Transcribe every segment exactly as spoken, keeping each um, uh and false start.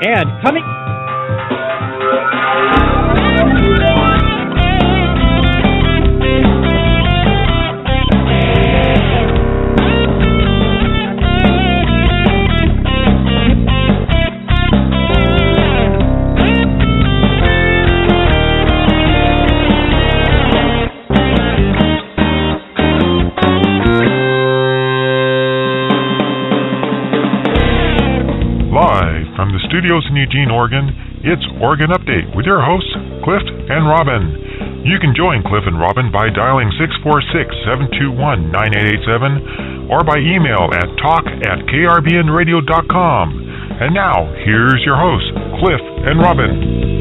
And coming... Studios in Eugene, Oregon, it's Oregon Update with your hosts, Cliff and Robin. You can join Cliff and Robin by dialing six four six, seven two one, nine eight eight seven or by email at talk at k r b n radio dot com. And now, here's your hosts, Cliff and Robin.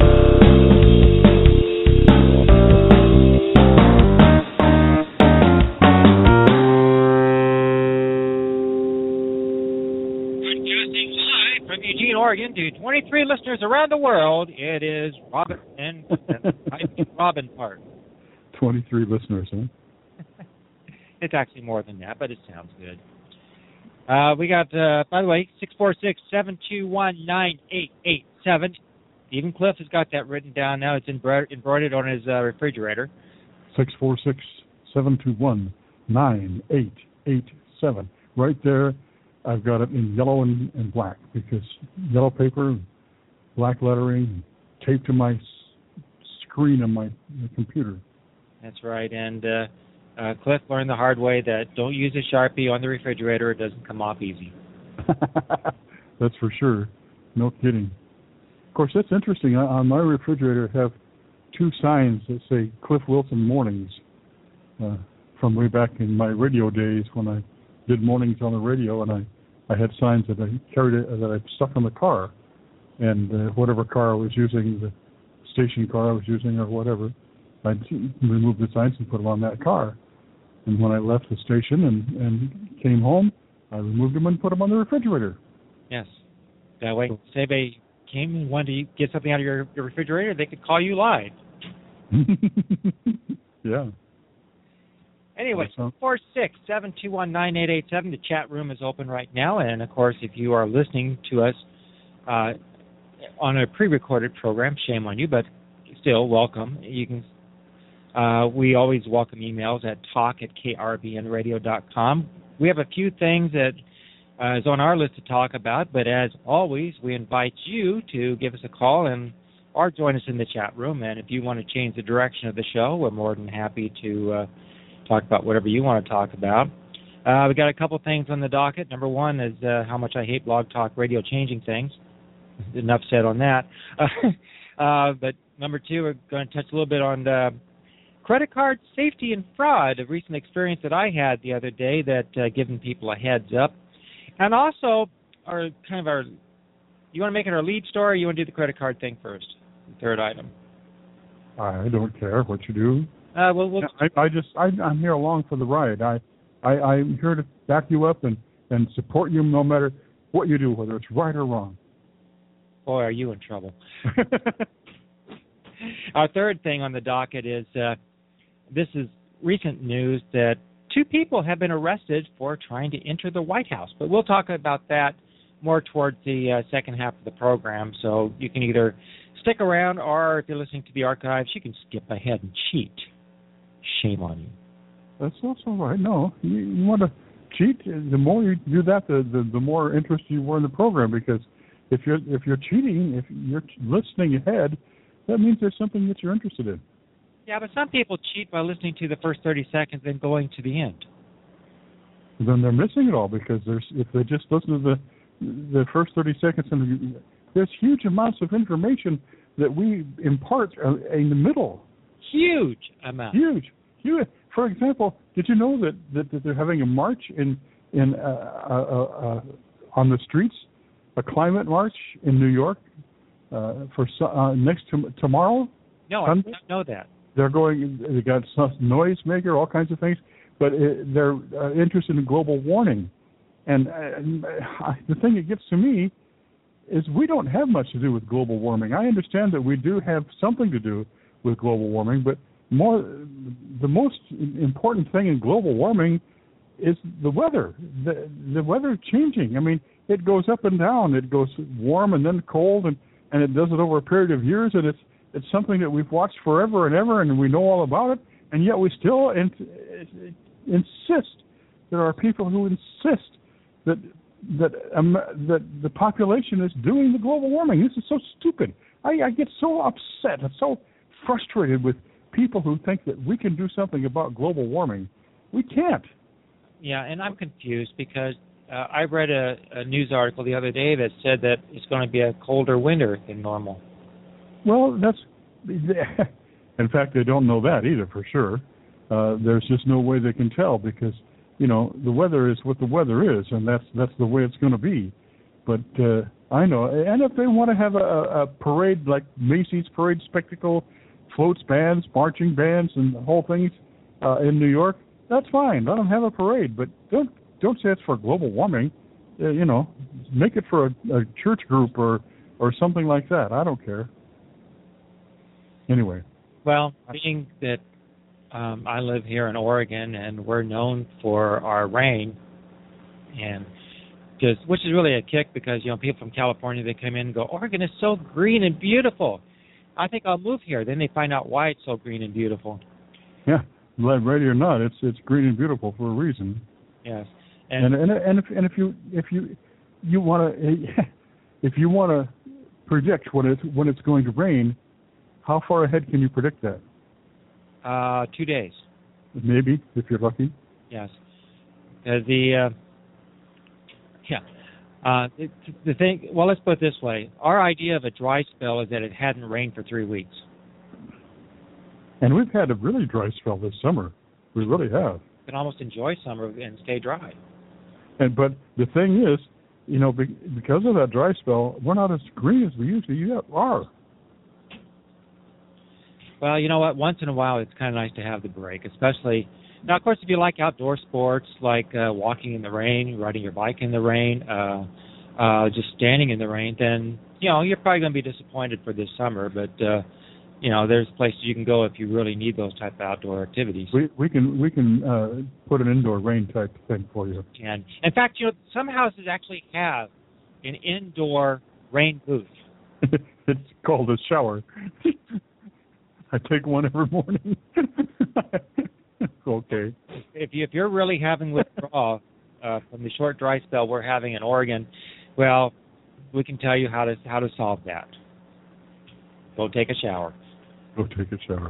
Oregon to twenty-three listeners around the world. It is Robin and I think Robin part. twenty-three listeners, huh? It's actually more than that, but it sounds good. Uh, we got, uh, by the way, six four six, seven two one, nine eight eight seven. Even Cliff has got that written down now. It's embroidered, embroidered on his uh, refrigerator. six four six, seven two one, nine eight eight seven. Right there. I've got it in yellow and, and black because yellow paper, black lettering, taped to my s- screen on my, my computer. That's right. And uh, uh, Cliff learned the hard way that don't use a Sharpie on the refrigerator. It doesn't come off easy. That's for sure. No kidding. Of course, that's interesting. I, on my refrigerator, I have two signs that say Cliff Wilson Mornings uh, from way back in my radio days when I did mornings on the radio, and I I had signs that I carried it, that I stuck in the car, and uh, whatever car I was using, the station car I was using or whatever, I'd remove the signs and put them on that car. And when I left the station and, and came home, I removed them and put them on the refrigerator. Yes. That way, say they came and wanted to get something out of your, your refrigerator, they could call you live. Yeah. Anyway, four six, seven two one, nine eight eight seven. The chat room is open right now. And, of course, if you are listening to us uh, on a pre-recorded program, shame on you, but still, welcome. You can. Uh, we always welcome emails at talk at k r b n radio dot com. We have a few things that uh, is on our list to talk about, but as always, we invite you to give us a call and or join us in the chat room. And if you want to change the direction of the show, we're more than happy to uh, talk about whatever you want to talk about. Uh, we got a couple things on the docket. Number one is uh, how much I hate Blog Talk Radio changing things. Enough said on that. uh, but number two, we're going to touch a little bit on the credit card safety and fraud, a recent experience that I had the other day that uh, giving people a heads up. And also, our kind of our, you want to make it our lead story, or you want to do the credit card thing first? The third item. I don't care what you do. Uh, well, we'll I, I just, I, I'm here along for the ride. I, I, I'm here to back you up and, and support you no matter what you do, whether it's right or wrong. Boy, are you in trouble. Our third thing on the docket is uh, this is recent news that two people have been arrested for trying to enter the White House. But we'll talk about that more towards the uh, second half of the program. So you can either stick around, or if you're listening to the archives, you can skip ahead and cheat. Shame on you. That's also right. No, you, you want to cheat. The more you do that, the, the the more interested you were in the program. Because if you're if you're cheating, if you're listening ahead, that means there's something that you're interested in. Yeah, but some people cheat by listening to the first thirty seconds and going to the end. Then they're missing it all, because there's if they just listen to the the first thirty seconds, and there's huge amounts of information that we impart in the middle. Huge amount. Huge. Huge. For example, did you know that, that, that they're having a march in in uh, uh, uh, on the streets, a climate march in New York uh, for uh, next to tomorrow? No, Sunday? I don't know that. They're going. They got some noise maker, all kinds of things, but it, they're uh, interested in global warming. And uh, the thing that gets to me is we don't have much to do with global warming. I understand that we do have something to do with global warming, but more, the most important thing in global warming is the weather. The, the weather changing. I mean, it goes up and down. It goes warm and then cold, and, and it does it over a period of years, and it's it's something that we've watched forever and ever, and we know all about it, and yet we still in, insist. There are people who insist that that um, that the population is doing the global warming. This is so stupid. I, I get so upset and so frustrated with people who think that we can do something about global warming. We can't. Yeah, and I'm confused because uh, I read a, a news article the other day that said that it's going to be a colder winter than normal. Well, that's, in fact, they don't know that either for sure. Uh, there's just no way they can tell because, you know, the weather is what the weather is, and that's that's the way it's going to be. But uh, I know, and if they want to have a, a parade like Macy's Parade Spectacle, floats bands, marching bands, and the whole things uh, in New York, that's fine. Let them have a parade, but don't don't say it's for global warming. Uh, you know, make it for a, a church group or or something like that. I don't care. Anyway. Well, being that um, I live here in Oregon and we're known for our rain, and just which is really a kick because you know people from California they come in and go, Oregon is so green and beautiful. I think I'll move here. Then they find out why it's so green and beautiful. Yeah, ready or not, it's it's green and beautiful for a reason. Yes, and and and, and if and if you if you you want to if you want to predict when it's when it's going to rain. How far ahead can you predict that? Uh, two days. Maybe, if you're lucky. Yes. Uh, the uh, yeah. Uh, the, the thing. Well, let's put it this way: our idea of a dry spell is that it hadn't rained for three weeks. And we've had a really dry spell this summer. We really have. You can almost enjoy summer and stay dry. And but the thing is, you know, because of that dry spell, we're not as green as we usually are. Well, you know what? Once in a while, it's kind of nice to have the break, especially now. Of course, if you like outdoor sports like uh, walking in the rain, riding your bike in the rain, uh, uh, just standing in the rain, then you know you're probably going to be disappointed for this summer. But uh, you know, there's places you can go if you really need those type of outdoor activities. We we can we can uh, put an indoor rain type thing for you. And in fact, you know, some houses actually have an indoor rain booth. It's called a shower. I take one every morning. Okay. If you if you're really having withdrawal uh, from the short dry spell we're having in Oregon, well, we can tell you how to how to solve that. Go take a shower. Go take a shower.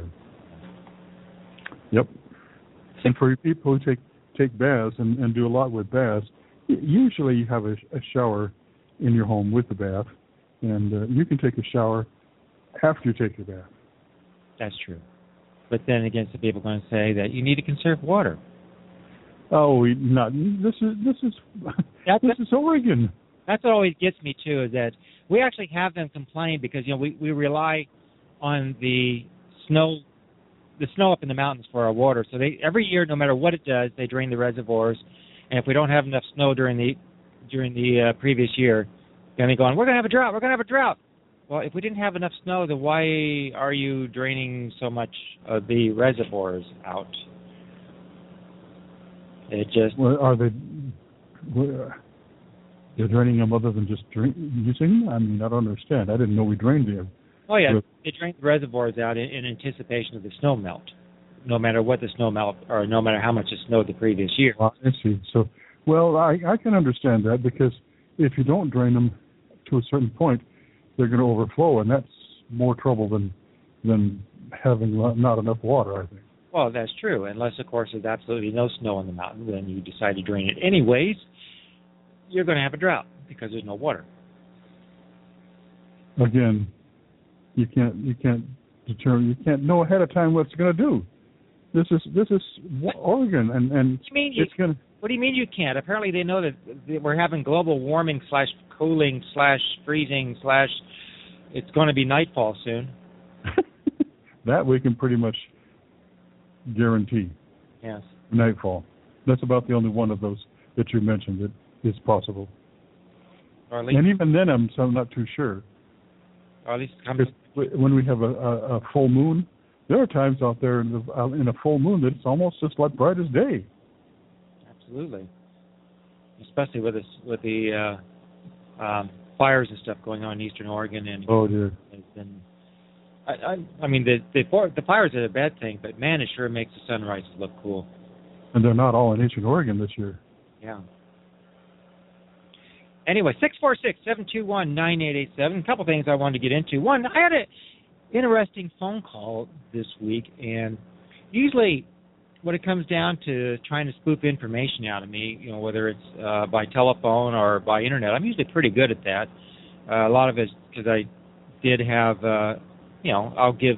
Yep. And for people who take take baths and, and do a lot with baths, usually you have a, a shower in your home with the bath, and uh, you can take a shower after you take your bath. That's true. But then again, some people are going to say that you need to conserve water. Oh, we not. This is this is that's, this is Oregon. That's what always gets me too. Is that we actually have them complain because you know we, we rely on the snow, the snow up in the mountains for our water. So they every year, no matter what it does, they drain the reservoirs. And if we don't have enough snow during the during the uh, previous year, then they go on. We're going to have a drought. We're going to have a drought. Well, if we didn't have enough snow, then why are you draining so much of the reservoirs out? It just... Well, are they... They're draining them other than just drink, using them? I mean, I don't understand. I didn't know we drained them. Oh, yeah. But they drain the reservoirs out in, in anticipation of the snow melt, no matter what the snow melt, or no matter how much it snowed the previous year. Well, I see. So, well, I, I can understand that because if you don't drain them to a certain point, they're going to overflow, and that's more trouble than than having not enough water, I think. Well, that's true, unless, of course, there's absolutely no snow on the mountain, then you decide to drain it anyways, you're going to have a drought because there's no water. Again, you can't you can't determine, you can't know ahead of time what it's going to do. This is this is Oregon, and and what do you mean you, it's going. What do you mean you can't? Apparently, they know that, that we're having global warming slash cooling slash freezing slash it's going to be nightfall soon. That we can pretty much guarantee. Yes. Nightfall. That's about the only one of those that you mentioned that is possible. Or at least, and even then, I'm, so I'm not too sure. Or at least when we have a, a, a full moon, there are times out there in, the, uh, in a full moon that it's almost just like bright as day. Absolutely. Especially with this, with the uh, um, fires and stuff going on in Eastern Oregon, and oh dear, it's been. I, I, I mean, the the, the fires are a bad thing, but man, it sure makes the sunrises look cool. And they're not all in Eastern Oregon this year. Yeah. Anyway, six four six, seven two one, nine eight eight seven. A couple things I wanted to get into. One, I had an interesting phone call this week, and usually when it comes down to trying to spoof information out of me, you know, whether it's uh, by telephone or by internet, I'm usually pretty good at that. Uh, a lot of it because I did have, uh, you know, I'll give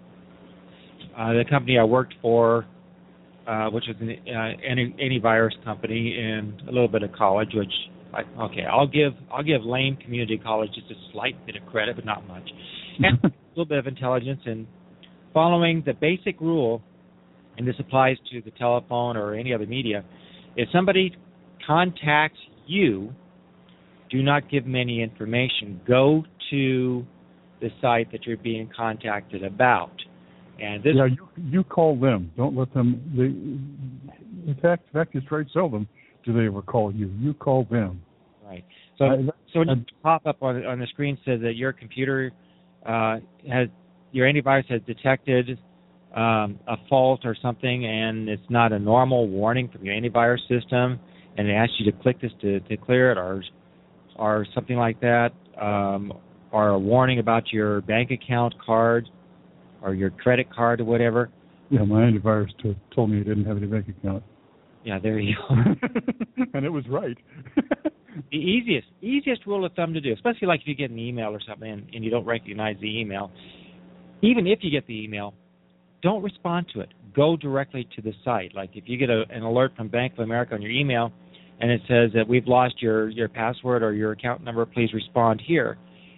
uh, the company I worked for, uh, which was an uh, anti- antivirus company, and a little bit of college, which I, okay, I'll give I'll give Lane Community College just a slight bit of credit, but not much, and a little bit of intelligence, and following the basic rule, and this applies to the telephone or any other media, if somebody contacts you, do not give them any information. Go to the site that you're being contacted about. And this yeah, you you call them. Don't let them. They, in fact, in fact, it's very seldom do they ever call you. You call them. Right. So, I, so when you pop up on on the screen says that your computer uh, has your antivirus has detected um, a fault or something, and it's not a normal warning from your antivirus system, and it asks you to click this to, to clear it, or or something like that, um, or a warning about your bank account card or your credit card or whatever. Yeah, my antivirus t- told me it didn't have any bank account. Yeah, there you go. And it was right. The easiest easiest rule of thumb to do, especially like if you get an email or something and, and you don't recognize the email, even if you get the email, don't respond to it. Go directly to the site. Like if you get a, an alert from Bank of America on your email and it says that we've lost your, your password or your account number, please respond here.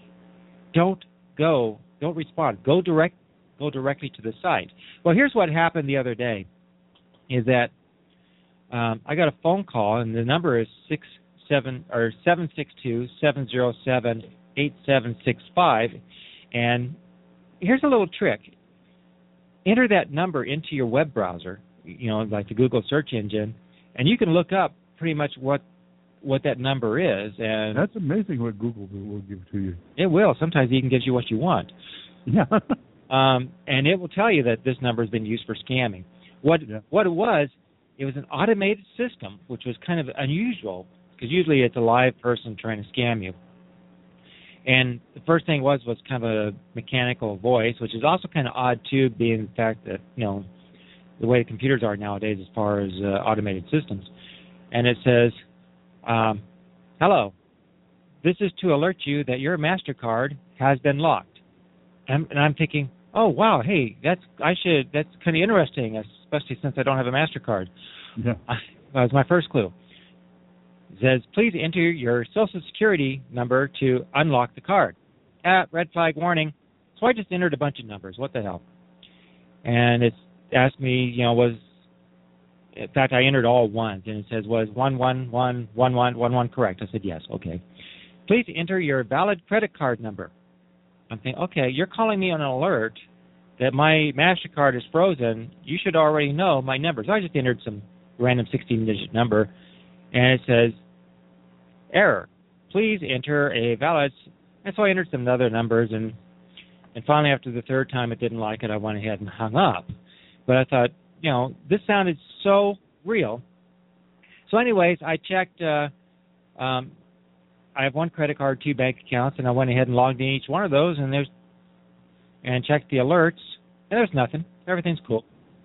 Don't go, don't respond. Go direct, go directly to the site. Well, here's what happened the other day, is that um, I got a phone call, and the number is six seven or seven six two seven zero seven eight seven six five, and here's a little trick. Enter that number into your web browser, you know, like the Google search engine, and you can look up pretty much what what that number is. And that's amazing what Google will give to you. It will. Sometimes it even gives you what you want. Yeah. um, and it will tell you that this number has been used for scamming. What yeah. what it was, it was an automated system, which was kind of unusual because usually it's a live person trying to scam you. And the first thing was was kind of a mechanical voice, which is also kind of odd too, being the fact that, you know, the way computers are nowadays as far as uh, automated systems. And it says, um, hello, this is to alert you that your MasterCard has been locked. And, and I'm thinking, oh wow, hey, that's I should that's kind of interesting, especially since I don't have a MasterCard. Yeah, that was my first clue. It says, please enter your Social Security number to unlock the card. Ah, red flag warning. So I just entered a bunch of numbers. What the hell? And it's asked me, you know, was, in fact, I entered all ones, and it says, was one one one one one one one correct? I said, yes, okay. Please enter your valid credit card number. I'm thinking, okay, you're calling me on an alert that my MasterCard is frozen. You should already know my number. So I just entered some random sixteen-digit number, and it says, error. Please enter a valid. And so I entered some other numbers, and and finally after the third time it didn't like it, I went ahead and hung up. But I thought, you know, this sounded so real. So anyways, I checked. Uh, um, I have one credit card, two bank accounts, and I went ahead and logged in each one of those, and there's and checked the alerts, and there's nothing. Everything's cool.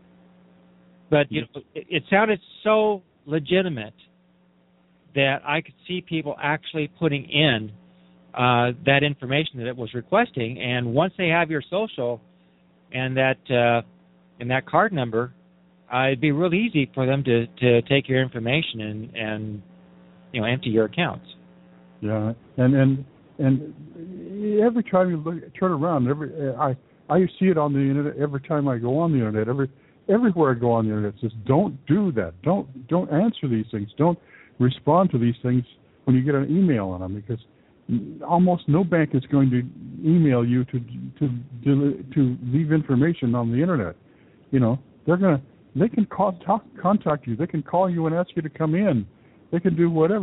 But you know, it, it sounded so legitimate that I could see people actually putting in uh, that information that it was requesting, and once they have your social and that uh, and that card number, uh, it'd be real easy for them to, to take your information and, and you know empty your accounts. Yeah, and and and every time you look, turn around, every I I see it on the internet every time I go on the internet. Every everywhere I go on the internet, it says don't do that. Don't don't answer these things. Don't respond to these things when you get an email on them, because almost no bank is going to email you to to to leave information on the internet. You know, they're gonna they can call, talk, contact you. They can call you and ask you to come in. They can do whatever.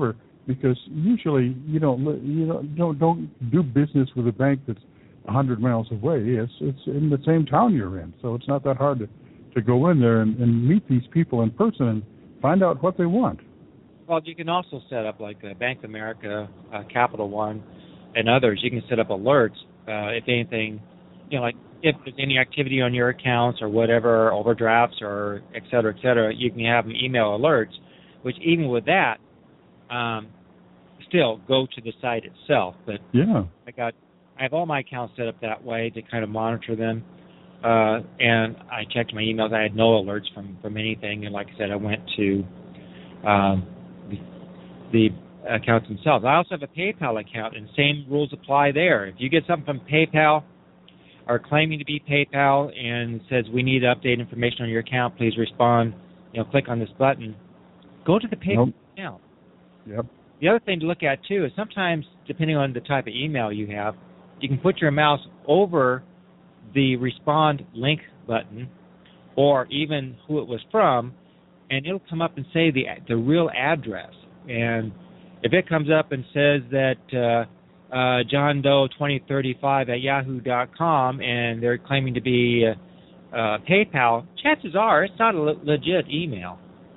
because usually you don't li- you don't don't, don't do business with a bank that's a hundred miles away. It's it's in the same town you're in, so it's not that hard to, to go in there and, and meet these people in person and find out what they want. Well, you can also set up like uh, Bank of America, uh, Capital One, and others. You can set up alerts uh, if anything, you know, like if there's any activity on your accounts or whatever, overdrafts or et cetera, et cetera, you can have them email alerts, which even with that, um, still go to the site itself. But yeah, I got, I have all my accounts set up that way to kind of monitor them. Uh, and I checked my emails. I had no alerts from, from anything. And like I said, I went to um, the, the accounts themselves. I also have a PayPal account, and same rules apply there. If you get something from PayPal or claiming to be PayPal and it says we need to update information on your account, please respond, you know, click on this button, go to the PayPal nope. account. Yep. The other thing to look at, too, is sometimes, depending on the type of email you have, you can put your mouse over the respond link button or even who it was from, and it'll come up and say the the real address. And if it comes up and says that uh, uh, John Doe twenty thirty-five at yahoo dot com and they're claiming to be uh, uh, PayPal, chances are it's not a le- legit email.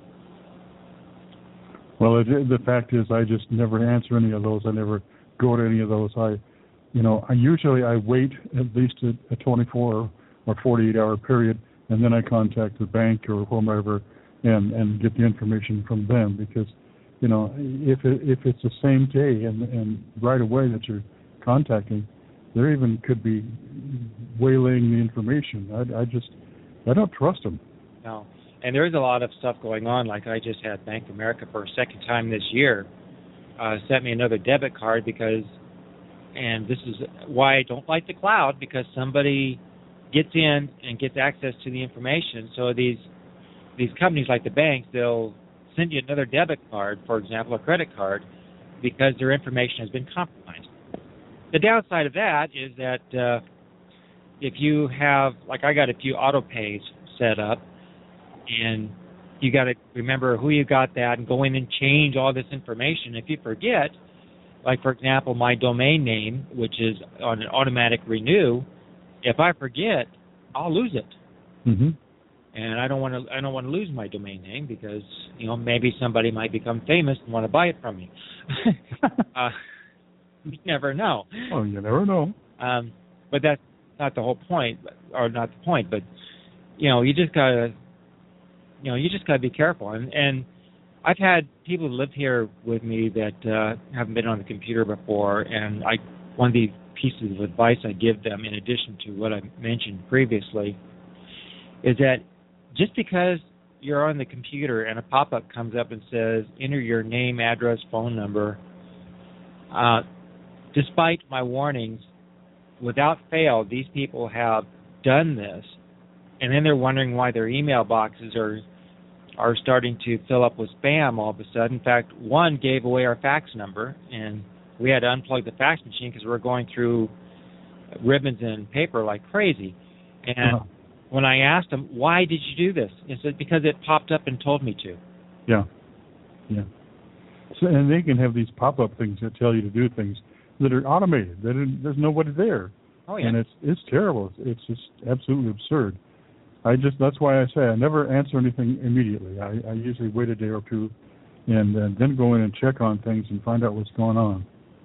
Well, it, the fact is, I just never answer any of those. I never go to any of those. I, you know, I usually I wait at least a, a twenty-four or forty-eight hour period, and then I contact the bank or whomever and and get the information from them, because, you know, if it, if it's the same day and and right away that you're contacting, there even could be waylaying the information. I, I just I don't trust them. No. And there's a lot of stuff going on. Like I just had Bank of America for a second time this year uh, sent me another debit card because, and this is why I don't like the cloud, because somebody gets in and gets access to the information. So these these companies like the banks, they'll send you another debit card, for example, a credit card, because their information has been compromised. The downside of that is that uh, if you have, like I got a few auto pays set up, and you got to remember who you got that and go in and change all this information. If you forget, like for example, my domain name, which is on an automatic renew, if I forget, I'll lose it. Mm-hmm. And I don't want to. I don't want to lose my domain name because, you know, maybe somebody might become famous and want to buy it from me. uh, you never know. Oh, you never know. Um, but that's not the whole point, or not the point. But you know, you just gotta. You know, you just got to be careful. And, and I've had people live here with me that uh, haven't been on the computer before, and I one of the pieces of advice I give them, in addition to what I mentioned previously, is that just because you're on the computer and a pop-up comes up and says, enter your name, address, phone number, uh, despite my warnings, without fail, these people have done this. And then they're wondering why their email boxes are are starting to fill up with spam all of a sudden. In fact, one gave away our fax number, and we had to unplug the fax machine because we were going through ribbons and paper like crazy. And uh-huh. when I asked them, why did you do this? He said, because it popped up and told me to. Yeah, yeah. So, and they can have these pop-up things that tell you to do things that are automated. That are, there's nobody there. Oh, yeah. And it's it's terrible. It's just absolutely absurd. I just that's why I say I never answer anything immediately. I, I usually wait a day or two, and uh, then go in and check on things and find out what's going on.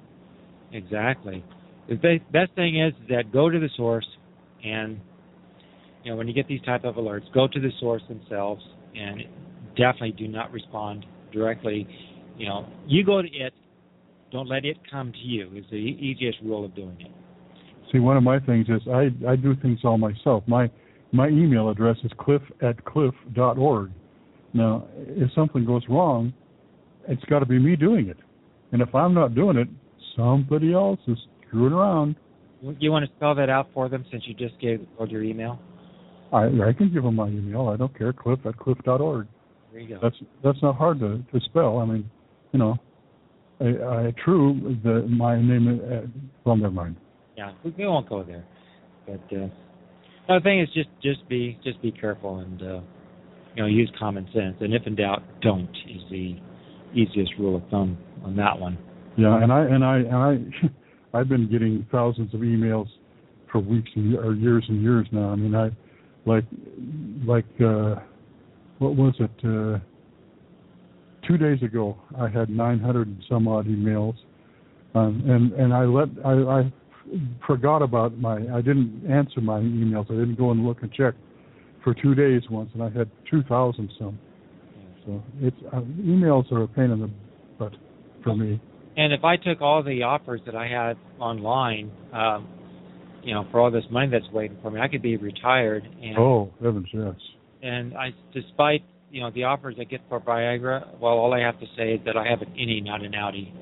Exactly. The best thing is that go to the source, and you know when you get these type of alerts, go to the source themselves, and definitely do not respond directly. You know, you go to it. Don't let it come to you. Is the easiest rule of doing it. See, one of my things is I I do things all myself. My My email address is cliff at cliff dot org. Now, if something goes wrong, it's got to be me doing it. And if I'm not doing it, somebody else is screwing around. You want to spell that out for them since you just gave your email? I I can give them my email. I don't care. Cliff at cliff dot org. There you go. That's that's not hard to, to spell. I mean, you know, I, I true the my name. Uh, well, never mind. Yeah, we, we won't go there. But uh, the thing is, just just be just be careful and uh, you know use common sense. And if in doubt, don't is the easiest rule of thumb on that one. Yeah, and I and I and I I've been getting thousands of emails for weeks and, or years and years now. I mean, I like like uh, what was it? Uh, two days ago, I had nine hundred and some odd emails, um, and and I let I, I forgot about my. I didn't answer my emails. I didn't go and look and check for two days once, and I had two thousand some. So it's uh, emails are a pain in the butt for me. And if I took all the offers that I had online, um, you know, for all this money that's waiting for me, I could be retired. And, oh, heavens, yes. And I, despite, you know, the offers I get for Viagra, well, all I have to say is that I have an innie, not an outie.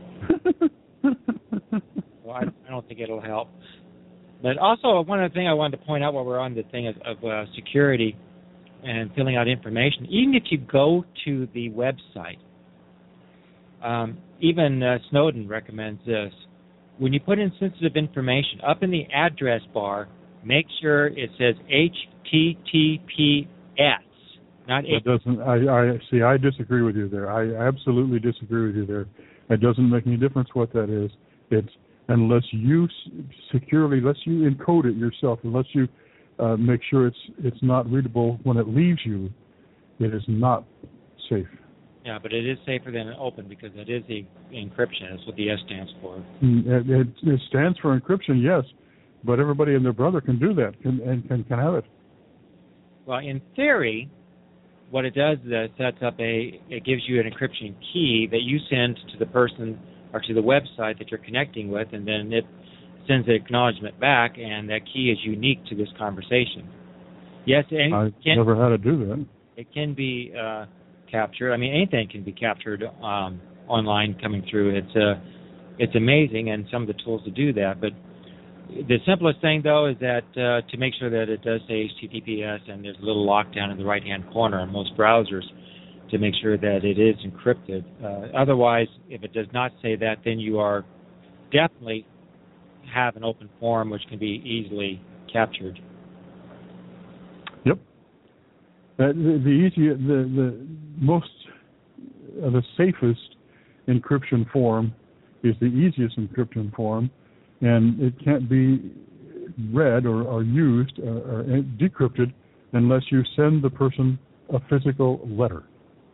Well, I, I don't think it'll help. But also, one other thing I wanted to point out while we're on the thing of, of uh, security and filling out information, even if you go to the website, um, even uh, Snowden recommends this. When you put in sensitive information, up in the address bar, make sure it says H T T P S, not It doesn't. I, I see. I disagree with you there. I absolutely disagree with you there. It doesn't make any difference what that is. It's unless you securely, unless you encode it yourself, unless you uh, make sure it's it's not readable when it leaves you, it is not safe. Yeah, but it is safer than open because it is the encryption. That's what the S stands for. It, it, it stands for encryption, yes, but everybody and their brother can do that can, and can, can have it. Well, in theory, what it does is that it sets up a, it gives you an encryption key that you send to the person or to the website that you're connecting with, and then it sends the acknowledgement back, and that key is unique to this conversation. Yes, and I've can, never had to do that. It can be uh, captured. I mean, anything can be captured um, online coming through. It's uh, it's amazing, and some of the tools to do that. But the simplest thing, though, is that uh, to make sure that it does say H T T P S, and there's a little lockdown in the right-hand corner on most browsers to make sure that it is encrypted. Uh, otherwise, if it does not say that, then you are definitely have an open form which can be easily captured. Yep. Uh, the, the easy, the the most, uh, the safest encryption form is the easiest encryption form, and it can't be read or, or used or, or decrypted unless you send the person a physical letter.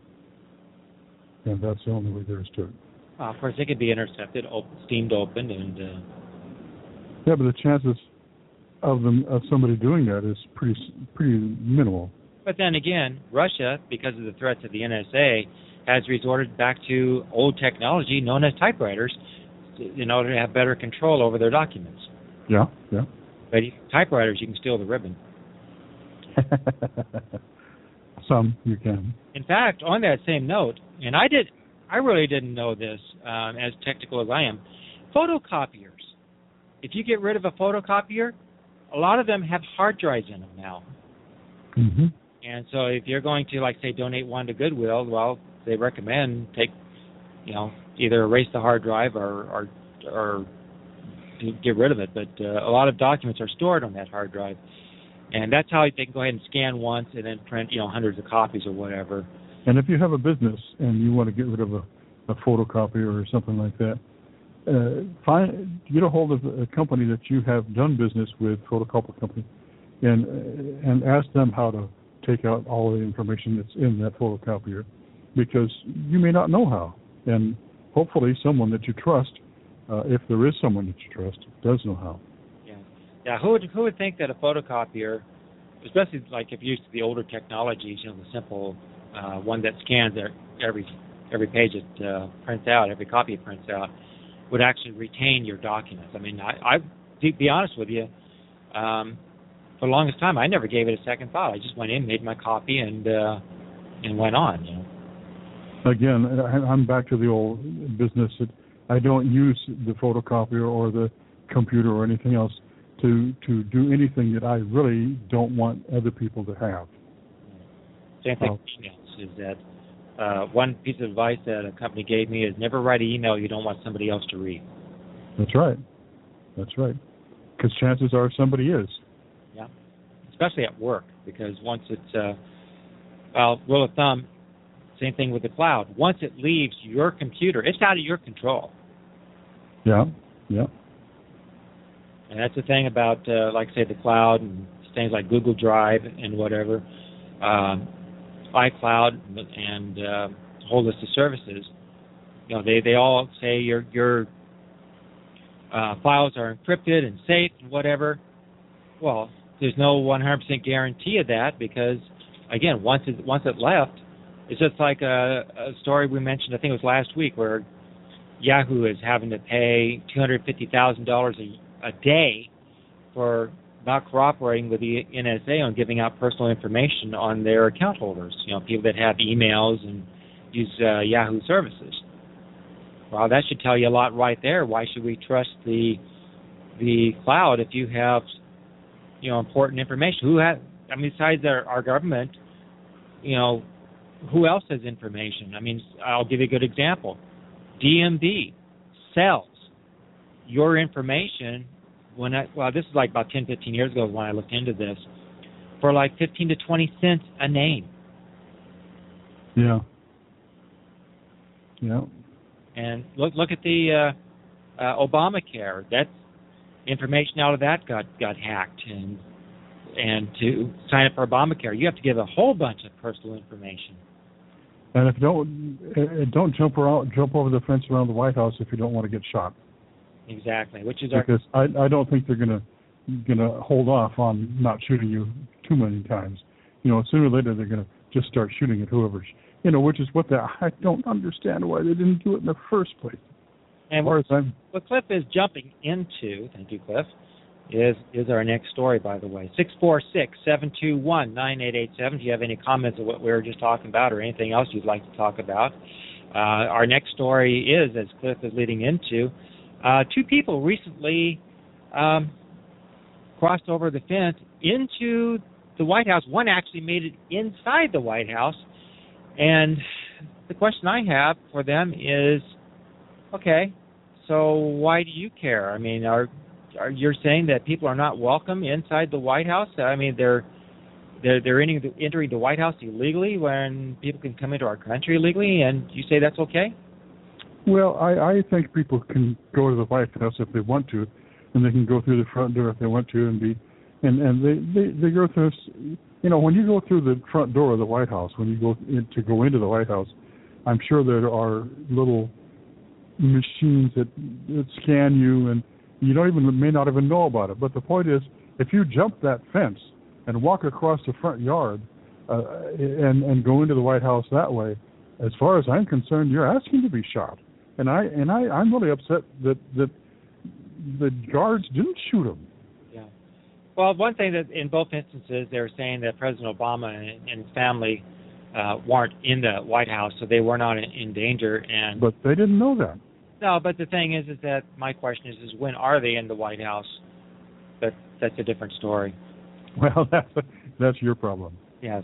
And that's the only way there is to it. Uh, of course, it could be intercepted, open, steamed open, and. Uh... Yeah, but the chances of them of somebody doing that is pretty pretty minimal. But then again, Russia, because of the threats of the N S A, has resorted back to old technology known as typewriters in order to have better control over their documents. Yeah, yeah. But typewriters, you can steal the ribbon. Some you can. In fact, on that same note, and I did, I really didn't know this, um, as technical as I am, photocopiers. If you get rid of a photocopier, a lot of them have hard drives in them now. Mm-hmm. And so if you're going to, like, say, donate one to Goodwill, well, they recommend take, you know, either erase the hard drive or or, or get rid of it. But uh, a lot of documents are stored on that hard drive. And that's how they can go ahead and scan once and then print, you know, hundreds of copies or whatever. And if you have a business and you want to get rid of a, a photocopier or something like that, uh, find get a hold of a company that you have done business with, photocopier company, and and ask them how to take out all the information that's in that photocopier, because you may not know how. And hopefully someone that you trust, uh, if there is someone that you trust, does know how. Yeah, yeah. Who would who would think that a photocopier, especially like if you're used to the older technologies, you know, the simple uh, one that scans every every page it uh, prints out, every copy it prints out, would actually retain your documents. I mean, I, I to be honest with you, um, for the longest time, I never gave it a second thought. I just went in, made my copy, and uh, and went on. You know. Again, I'm back to the old business that I don't use the photocopier or the computer or anything else to to do anything that I really don't want other people to have. Same thing with emails is that uh, one piece of advice that a company gave me is never write an email you don't want somebody else to read. That's right. That's right. Because chances are somebody is. Yeah, especially at work, because once it's, uh, well, rule of thumb, Same thing with the cloud. Once it leaves your computer, it's out of your control. Yeah, yeah. And that's the thing about, uh, like I say, the cloud and things like Google Drive and whatever, um, iCloud and uh, a whole list of services. You know, they, they all say your your uh, files are encrypted and safe and whatever. Well, there's no one hundred percent guarantee of that because, again, once it once it left, it's just like a, a story we mentioned. I think it was last week where Yahoo is having to pay two hundred fifty thousand dollars a day for not cooperating with the N S A on giving out personal information on their account holders. You know, people that have emails and use uh, Yahoo services. Well, that should tell you a lot right there. Why should we trust the the cloud if you have, you know, important information? Who has? I mean, besides our, our government, you know, who else has information? I mean, I'll give you a good example. D M V sells your information when I, well, this is like about ten, fifteen years ago when I looked into this, for like fifteen to twenty cents a name. Yeah. Yeah. And look look at the uh, uh, Obamacare. That information out of that got, got hacked. And and to sign up for Obamacare, you have to give a whole bunch of personal information. And if you don't uh, don't jump around, jump over the fence around the White House if you don't want to get shot. Exactly, which is because our, I I don't think they're gonna gonna hold off on not shooting you too many times. You know, sooner or later they're gonna just start shooting at whoever's. You know, which is what the I don't understand why they didn't do it in the first place. And what, what Cliff is jumping into, thank you, Cliff, is is our next story, by the way. six four six, seven two one, nine eight eight seven. If you have any comments on what we were just talking about or anything else you'd like to talk about. Uh, our next story is, as Cliff is leading into, uh, two people recently um, crossed over the fence into the White House. One actually made it inside the White House. And the question I have for them is, okay, so why do you care? I mean, are, are you're saying that people are not welcome inside the White House? I mean, they're they're they're entering the, entering the White House illegally when people can come into our country illegally, and you say that's okay? Well, I, I think people can go to the White House if they want to, and they can go through the front door if they want to, and be, and and they they, they go through. You know, when you go through the front door of the White House, when you go in, to go into the White House, I'm sure there are little machines that, that scan you, and you don't even may not even know about it. But the point is, if you jump that fence and walk across the front yard uh, and and go into the White House that way, as far as I'm concerned, you're asking to be shot. And I and I I'm really upset that that the guards didn't shoot him. Well, one thing that in both instances they were saying that President Obama and, and his family uh, weren't in the White House, so they were not in, in danger. And but they didn't know that. No, but the thing is, is that my question is, is when are they in the White House? That that's a different story. Well, that's that's your problem. Yes,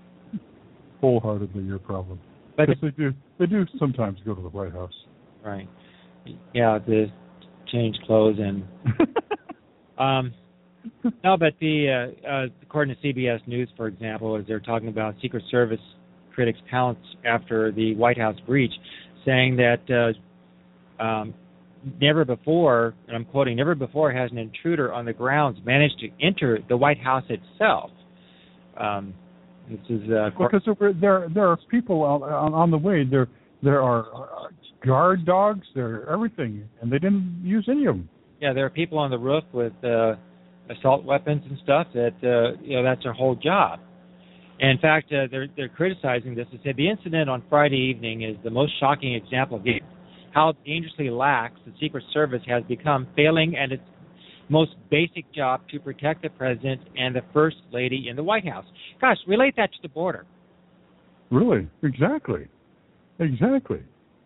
wholeheartedly your problem. But they do they do sometimes go to the White House. Right. Yeah, to change clothes and. um. No, but the uh, uh, according to C B S News, for example, as they're talking about Secret Service critics' pounce after the White House breach, saying that uh, um, never before, and I'm quoting, never before has an intruder on the grounds managed to enter the White House itself. Um, this is uh, because there there are people on, on the way. There there are guard dogs. There are everything, and they didn't use any of them. Yeah, there are people on the roof with. Uh, assault weapons and stuff that, uh, you know, that's their whole job. And in fact, uh, they're, they're criticizing this. They said the incident on Friday evening is the most shocking example of how dangerously lax the Secret Service has become, failing at its most basic job to protect the President and the First Lady in the White House. Gosh, relate that to the border. Really? Exactly. Exactly.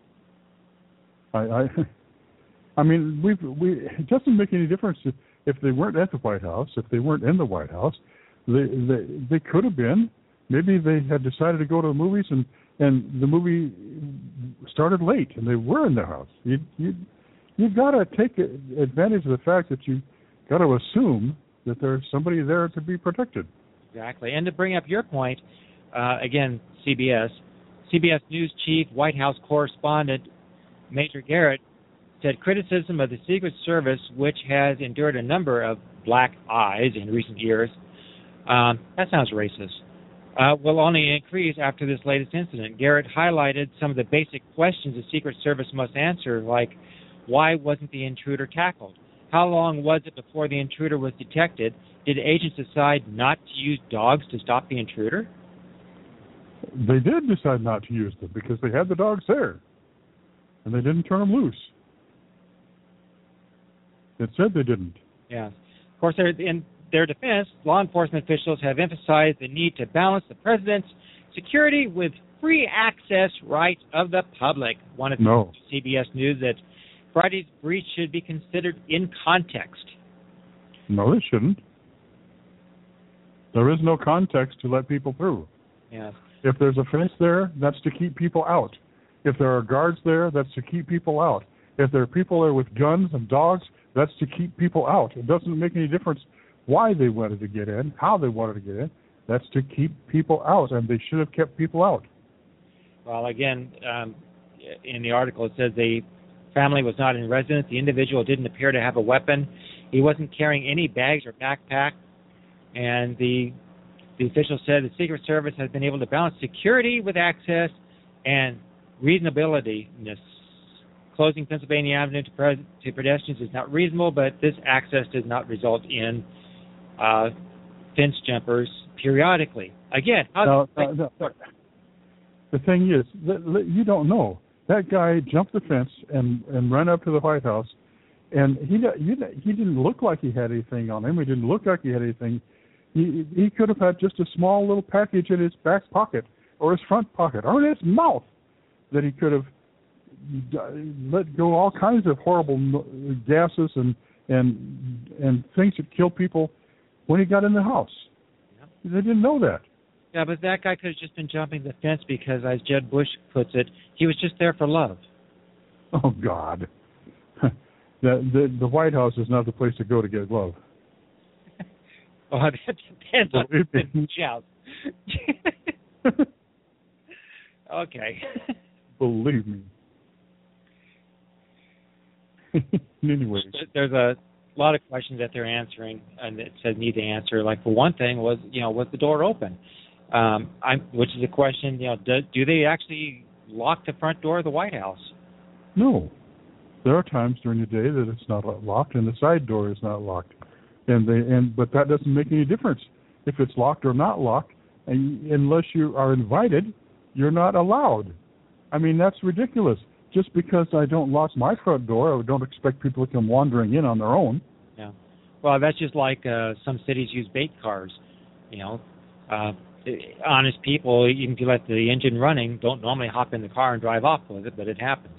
I, I, I mean, we we it doesn't make any difference if, if they weren't at the White House, if they weren't in the White House. They they they could have been. Maybe they had decided to go to the movies, and, and the movie started late, and they were in their house. You you you've got to take advantage of the fact that you got to assume that there's somebody there to be protected. Exactly. And to bring up your point, uh, again, C B S, C B S News chief, White House correspondent Major Garrett said criticism of the Secret Service, which has endured a number of black eyes in recent years, um, that sounds racist, uh, will only increase after this latest incident. Garrett highlighted some of the basic questions the Secret Service must answer, like why wasn't the intruder tackled? How long was it before the intruder was detected? Did agents decide not to use dogs to stop the intruder? They did decide not to use them because they had the dogs there, and they didn't turn them loose. It said they didn't. Yeah. Of course, in their defense, law enforcement officials have emphasized the need to balance the president's security with free access rights of the public. One of no. C B S News that Friday's breach should be considered in context. No, they shouldn't. There is no context to let people through. Yes. If there's a fence there, that's to keep people out. If there are guards there, that's to keep people out. If there are people there with guns and dogs, that's to keep people out. It doesn't make any difference why they wanted to get in, how they wanted to get in. That's to keep people out, and they should have kept people out. Well, again, um, in the article it says the family was not in residence. The individual didn't appear to have a weapon. He wasn't carrying any bags or backpack. And the the official said the Secret Service has been able to balance security with access and reasonableness. Closing Pennsylvania Avenue to, pres- to pedestrians is not reasonable, but this access does not result in uh, fence jumpers periodically. Again, how now, uh, no, the thing is, you don't know. That guy jumped the fence and, and ran up to the White House, and he he didn't look like he had anything on him. He didn't look like he had anything. He he could have had just a small little package in his back pocket or his front pocket or in his mouth that he could have let go all kinds of horrible gases and and and things that kill people when he got in the house. Yeah. They didn't know that. Yeah, but that guy could have just been jumping the fence because, as Jeb Bush puts it, he was just there for love. Oh God, the the, the White House is not the place to go to get love. Oh, that depends on the shout. Okay. Believe me. Anyways. There's a lot of questions that they're answering and it says need to answer. Like, for one thing, was, you know, was the door open? Um, I'm, which is a question, you know, do, do they actually lock the front door of the White House? No. There are times during the day that it's not locked and the side door is not locked. And they and but that doesn't make any difference if it's locked or not locked. And unless you are invited, you're not allowed. I mean, that's ridiculous. Just because I don't lock my front door, I don't expect people to come wandering in on their own. Yeah. Well, that's just like uh, some cities use bait cars. You know, uh, honest people, even if you let the engine running, don't normally hop in the car and drive off with it, but it happens.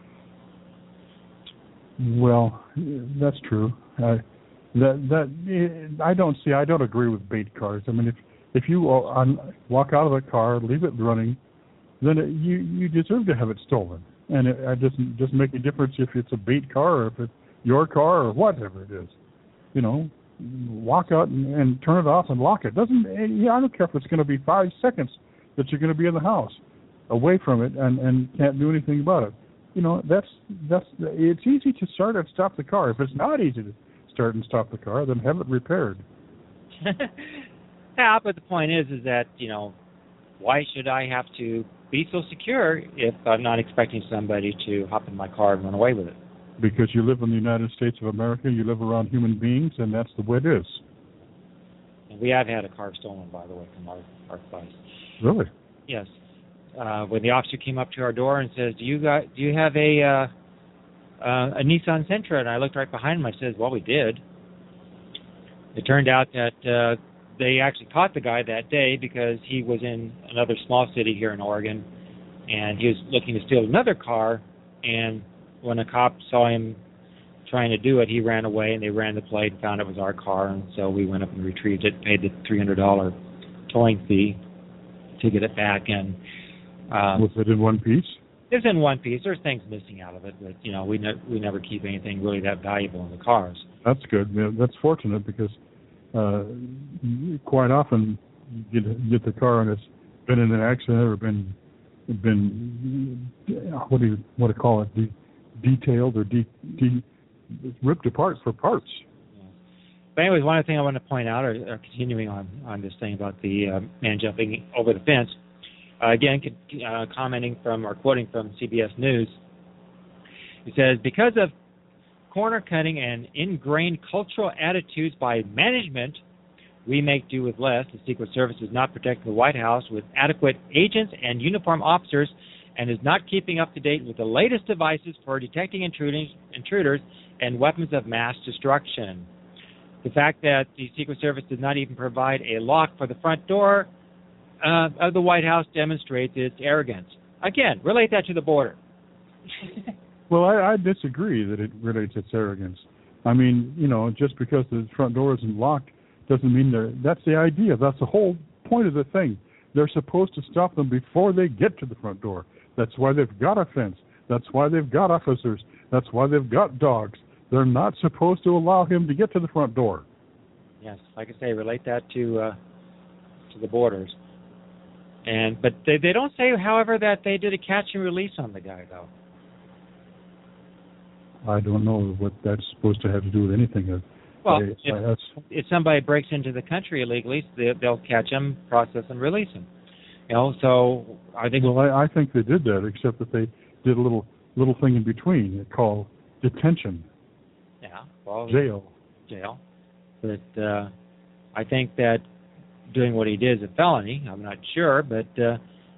Well, that's true. Uh, that that I don't see. I don't agree with bait cars. I mean, if if you on, walk out of the car, leave it running, then it, you you deserve to have it stolen. And it, it doesn't doesn't make a difference if it's a bait car or if it's your car or whatever it is. You know, walk out and, and turn it off and lock it. Doesn't yeah, I don't care if it's going to be five seconds that you're going to be in the house, away from it, and, and can't do anything about it. You know, that's that's it's easy to start and stop the car. If it's not easy to start and stop the car, then have it repaired. Yeah, but the point is, is that, you know, why should I have to be so secure if I'm not expecting somebody to hop in my car and run away with it? Because you live in the United States of America, you live around human beings, and that's the way it is. And we have had a car stolen, by the way, from our, our place. Really? Yes. Uh, when the officer came up to our door and says, "Do you got? Do you have a uh, uh, a Nissan Sentra?" And I looked right behind him. I said, "Well, we did." It turned out that uh, they actually caught the guy that day because he was in another small city here in Oregon, and he was looking to steal another car. And when a cop saw him trying to do it, he ran away, and they ran the plate and found it was our car. And so we went up and retrieved it, paid the three hundred dollars towing fee to get it back. And Um, was it in one piece? It's in one piece. There's things missing out of it, but you know we ne- we never keep anything really that valuable in the cars. That's good. Yeah, that's fortunate because uh, quite often you get, you get the car and it's been in an accident or been been what do you what do you call it? De- detailed or de- de- ripped apart for parts. Yeah. But anyways, one other thing I want to point out, or, or continuing on, on this thing about the uh, man jumping over the fence, uh, again, uh, commenting from or quoting from C B S News, he says, because of corner cutting and ingrained cultural attitudes by management, we make do with less. The Secret Service is not protecting the White House with adequate agents and uniformed officers and is not keeping up to date with the latest devices for detecting intruders, intruders and weapons of mass destruction. The fact that the Secret Service did not even provide a lock for the front door uh, of the White House demonstrates its arrogance. Again, relate that to the border. Well, I, I disagree that it relates its arrogance. I mean, you know, just because the front door isn't locked doesn't mean they're, that's the idea. That's the whole point of the thing. They're supposed to stop them before they get to the front door. That's why they've got a fence. That's why they've got officers. That's why they've got dogs. They're not supposed to allow him to get to the front door. Yes, like I say, relate that to uh, to the borders. And but they they don't say, however, that they did a catch and release on the guy, though. I don't know what that's supposed to have to do with anything. Well, they, if, that's, if somebody breaks into the country illegally, they, they'll catch him, process him, release him. You know, so I think. Well, I, I think they did that, except that they did a little little thing in between called detention. Yeah. Well. Jail. Jail. But uh, I think that doing what he did is a felony. I'm not sure, but uh,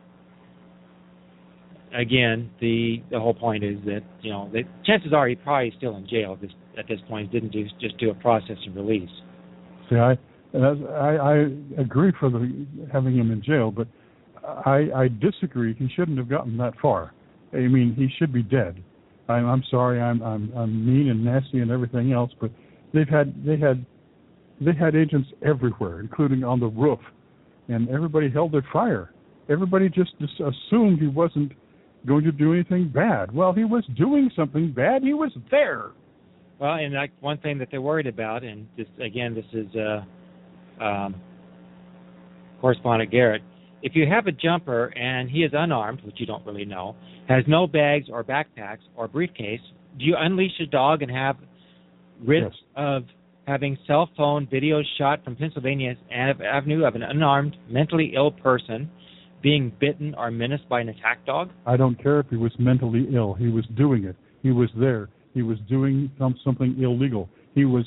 again, the the whole point is that you know the chances are he probably still in jail at this, at this point. Didn't do, just do a process and release. See, I I, I agree for the having him in jail, but I, I disagree. He shouldn't have gotten that far. I mean, he should be dead. I'm, I'm sorry. I'm, I'm I'm mean and nasty and everything else, but they've had they had they had agents everywhere, including on the roof, and everybody held their fire. Everybody just, just assumed he wasn't going to do anything bad. Well, he was doing something bad. He was there. Well, and like one thing that they're worried about, and this again, this is uh, um, Correspondent Garrett. If you have a jumper and he is unarmed, which you don't really know, has no bags or backpacks or briefcase, do you unleash a dog and have risk Yes. of having cell phone videos shot from Pennsylvania Avenue of an unarmed, mentally ill person being bitten or menaced by an attack dog? I don't care if he was mentally ill. He was doing it. He was there. He was doing some, something illegal. He was,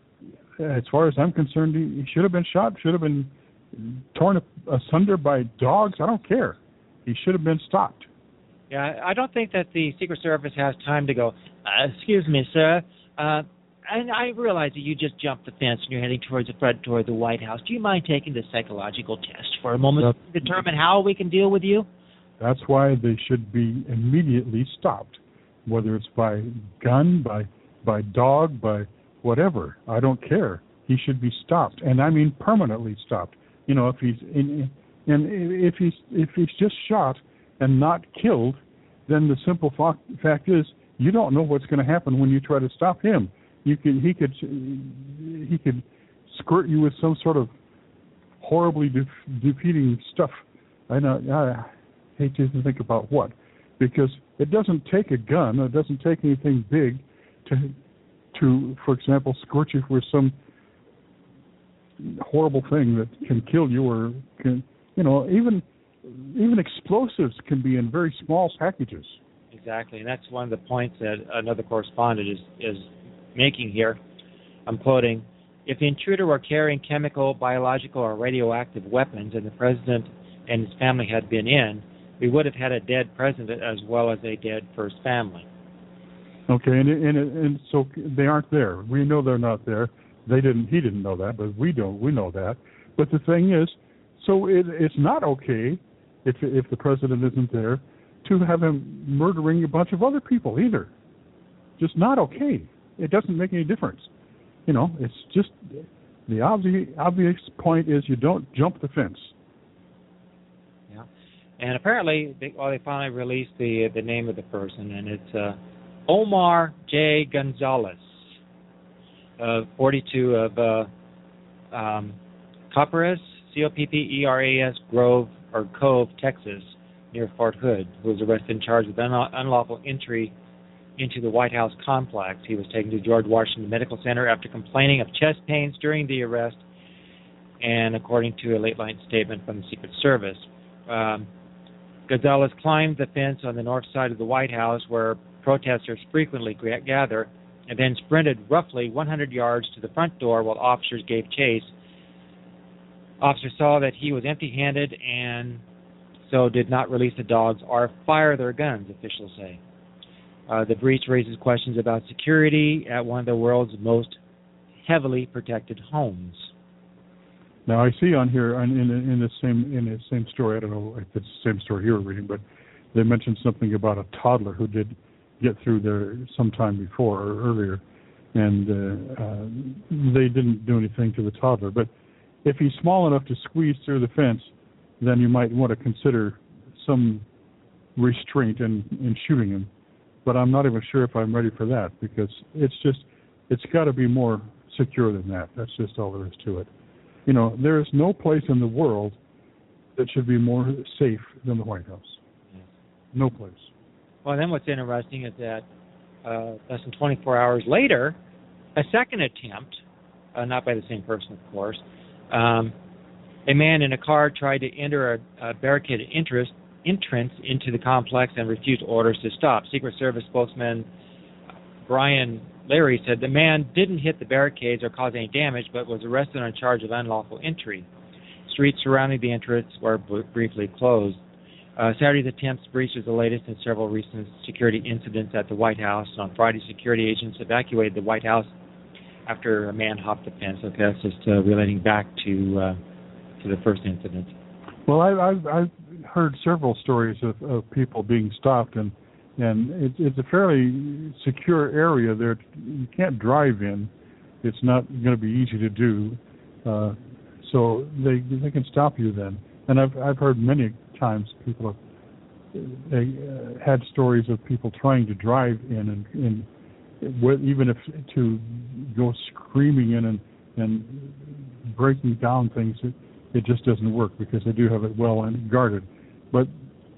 as far as I'm concerned, he, he should have been shot, should have been torn asunder by dogs. I don't care. He should have been stopped. Yeah, I don't think that the Secret Service has time to go, uh, excuse me, sir, uh, and I realize that you just jumped the fence and you're heading towards the front door of the White House. Do you mind taking the psychological test for a moment That's, to determine how we can deal with you? That's why they should be immediately stopped, whether it's by gun, by by dog, by whatever. I don't care. He should be stopped, and I mean permanently stopped. You know, if he's in, and if he's if he's just shot and not killed, then the simple fa- fact is you don't know what's going to happen when you try to stop him. You could he could he could squirt you with some sort of horribly de- defeating stuff. I know I hate to think about what, because it doesn't take a gun. It doesn't take anything big to to, for example, squirt you with some horrible thing that can kill you, or can, you know, even even explosives can be in very small packages. Exactly, and that's one of the points that another correspondent is is making here. I'm quoting, if the intruder were carrying chemical, biological, or radioactive weapons and the president and his family had been in, we would have had a dead president as well as a dead first family. Okay, and and and so they aren't there. We know they're not there. They didn't. He didn't know that, but we don't. We know that. But the thing is, so it, it's not okay if if the president isn't there to have him murdering a bunch of other people either. Just not okay. It doesn't make any difference. You know, it's just the obvious obvious point is you don't jump the fence. Yeah, and apparently, they, well, they finally released the the name of the person, and it's uh, Omar J. Gonzalez, uh, forty-two of uh, um, Copperas, C O P P E R A S Grove or Cove, Texas, near Fort Hood, who was arrested and charged with un- unlawful entry into the White House complex. He was taken to George Washington Medical Center after complaining of chest pains during the arrest, and according to a late-night statement from the Secret Service. Um, Gonzalez climbed the fence on the north side of the White House, where protesters frequently gather, and then sprinted roughly one hundred yards to the front door while officers gave chase. Officers saw that he was empty-handed and so did not release the dogs or fire their guns, officials say. Uh, the breach raises questions about security at one of the world's most heavily protected homes. Now I see on here in in, in the same in the same story. I don't know if it's the same story you were reading, but they mentioned something about a toddler who did get through there sometime before or earlier, and uh, uh, they didn't do anything to the toddler. But if he's small enough to squeeze through the fence, then you might want to consider some restraint in, in shooting him. But I'm not even sure if I'm ready for that, because it's just it's got to be more secure than that. That's just all there is to it. You know, there is no place in the world that should be more safe than the White House. Yeah. No place. Well, then what's interesting is that uh, less than twenty-four hours later, a second attempt, uh, not by the same person, of course, um, a man in a car tried to enter a, a barricaded interest, entrance into the complex and refused orders to stop. Secret Service spokesman Brian Larry said the man didn't hit the barricades or cause any damage, but was arrested on a charge of unlawful entry. Streets surrounding the entrance were b- briefly closed. Uh, Saturday's attempts breach is the latest in several recent security incidents at the White House. On Friday, security agents evacuated the White House after a man hopped the fence. Okay, that's just uh, relating back to uh, to the first incident. Well, I, I've, I've heard several stories of, of people being stopped, and and it, it's a fairly secure area. There, you can't drive in. It's not going to be easy to do. Uh, so they they can stop you then. And I've I've heard many times people have they uh, had stories of people trying to drive in, and, and with, even if to go screaming in and and breaking down things, it, it just doesn't work because they do have it well and guarded. But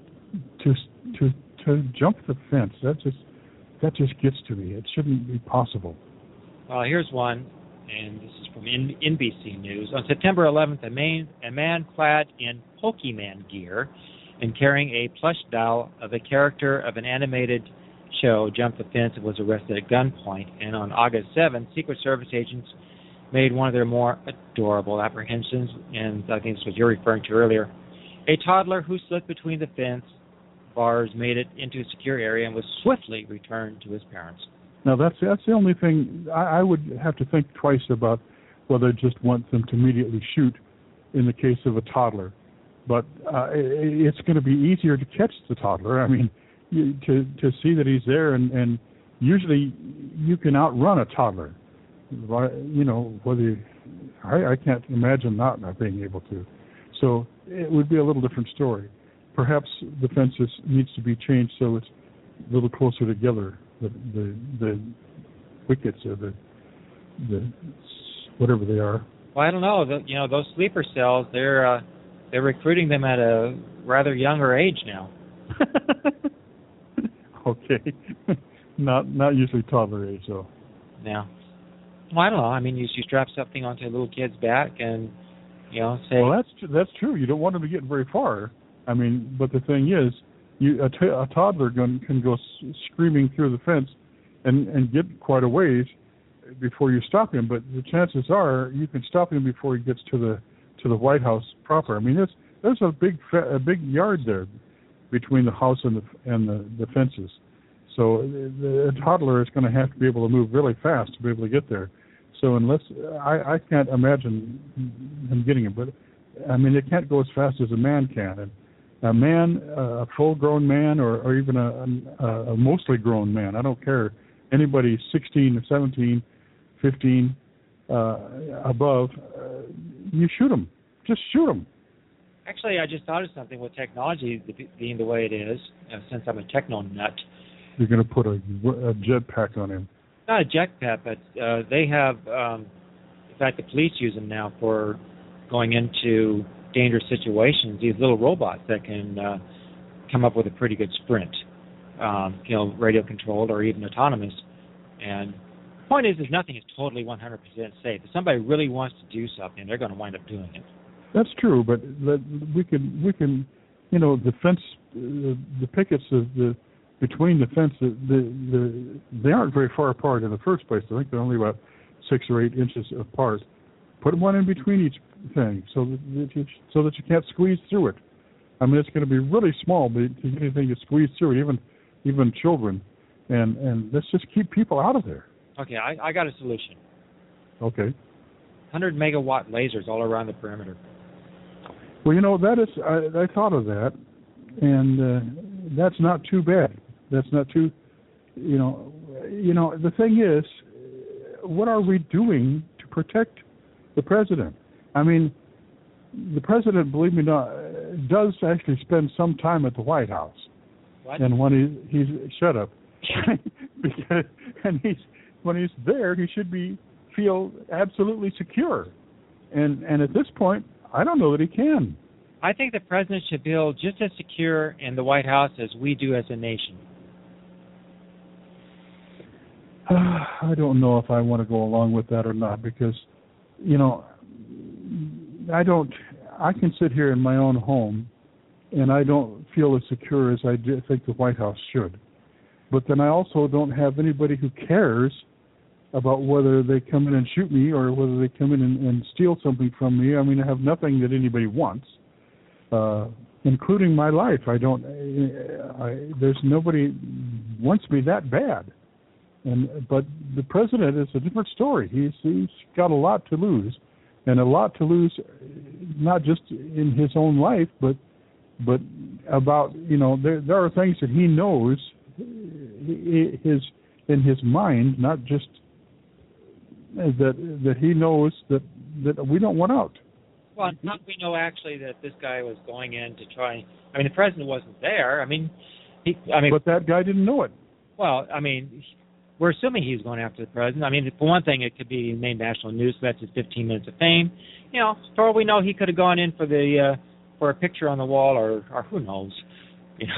to to to jump the fence, that just that just gets to me. It shouldn't be possible. Well, here's one, and this is from N B C News. On September eleventh, a man, a man clad in Pokemon gear and carrying a plush doll of a character of an animated show jumped the fence and was arrested at gunpoint. And on August seventh, Secret Service agents made one of their more adorable apprehensions, and I think this was you're referring to earlier. A toddler who slipped between the fence bars made it into a secure area and was swiftly returned to his parents. Now, that's that's the only thing I, I would have to think twice about whether I just want them to immediately shoot in the case of a toddler. But uh, it, it's going to be easier to catch the toddler. I mean, you, to to see that he's there, and, and usually you can outrun a toddler. You know, whether you, I, I can't imagine not, not being able to. So it would be a little different story. Perhaps the fences needs to be changed so it's a little closer together. The the, the wickets or the the whatever they are. Well, I don't know. The, you know, those sleeper cells, they're uh, they're recruiting them at a rather younger age now. Okay, not not usually toddler age though. Yeah. Well, I don't know. I mean, you you strap something onto a little kid's back and you know say. Well, that's that's true. You don't want them to get very far. I mean, but the thing is, you, a, t- a toddler can, can go s- screaming through the fence and, and get quite a ways before you stop him. But the chances are you can stop him before he gets to the to the White House proper. I mean, there's there's a big fe- a big yard there between the house and the and the, the fences. So the, the toddler is going to have to be able to move really fast to be able to get there. So unless I, I can't imagine him getting it, but I mean, it can't go as fast as a man can. And a man, a full-grown man, or, or even a, a, a mostly grown man, I don't care, anybody sixteen or seventeen, fifteen, uh, above, uh, you shoot them. Just shoot them. Actually, I just thought of something with technology being the way it is, uh, since I'm a techno nut. You're going to put a, a jetpack on him. Not a jetpack, but uh, they have, um, in fact, the police use them now for going into dangerous situations, these little robots that can uh, come up with a pretty good sprint, um, you know, radio controlled or even autonomous. And the point is, is nothing is totally one hundred percent safe. If somebody really wants to do something, they're going to wind up doing it. That's true, but we can we can, you know, the fence, uh, the pickets of the between the fence, the, the they aren't very far apart in the first place. I think they're only about six or eight inches apart. Put one in between each thing so that you, so that you can't squeeze through it. I mean, it's going to be really small, but to get anything to squeeze through it, even even children, and and let's just keep people out of there. Okay, I, I got a solution. Okay. one hundred megawatt lasers all around the perimeter. Well, you know, that is, I, I thought of that, and uh, that's not too bad. That's not too, you know, you know. The thing is, what are we doing to protect the president? I mean, the president, believe me, not, does actually spend some time at the White House. What? And when he he's shut up, because and he's when he's there, he should be feel absolutely secure. And and at this point, I don't know that he can. I think the president should feel just as secure in the White House as we do as a nation. I don't know if I want to go along with that or not, because, you know, I don't, I can sit here in my own home and I don't feel as secure as I do, think the White House should. But then I also don't have anybody who cares about whether they come in and shoot me or whether they come in and, and steal something from me. I mean, I have nothing that anybody wants, uh, including my life. I don't, I, I, there's nobody wants me that bad. And but the president is a different story. He's he's got a lot to lose, and a lot to lose, not just in his own life, but but about, you know, there there are things that he knows, his in his mind, not just that that he knows that that we don't want out. Well, not we know actually that this guy was going in to try. I mean, the president wasn't there. I mean, he. I mean, but that guy didn't know it. Well, I mean. We're assuming he's going after the president. I mean, for one thing, it could be named national news, so that's his fifteen minutes of fame. You know, for all we know, he could have gone in for the uh, for a picture on the wall, or, or who knows. You know,